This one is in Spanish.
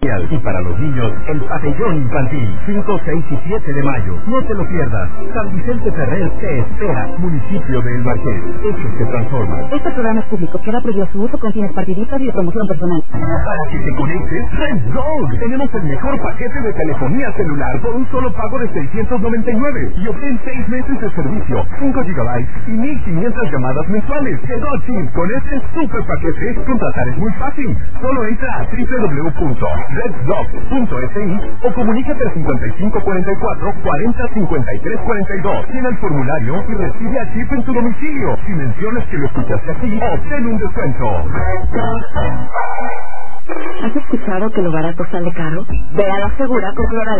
Y para los niños, el pabellón infantil, 5, 6 y 7 de mayo. No te lo pierdas. San Vicente Ferrer te espera, municipio de El Marqués. Hechos que transforman. Este programa es público. Queda prohibido su uso con fines partidistas y de promoción personal. Para que te conectes, Red Dog. Tenemos el mejor paquete de telefonía celular por un solo pago de 699. Y obtén 6 meses de servicio, 5 GB y 1500 llamadas mensuales. Llegó Chip. Con este super paquete, contratar es muy fácil. Solo entra a www.reddog.si o comunícate al 5544 40 53 42. Llena el formulario y recibe a Chip en tu domicilio. Si mencionas que lo escuchaste aquí, obtén un descuento. ¿Has escuchado que lo barato sale caro? Ve a la Segura con Flora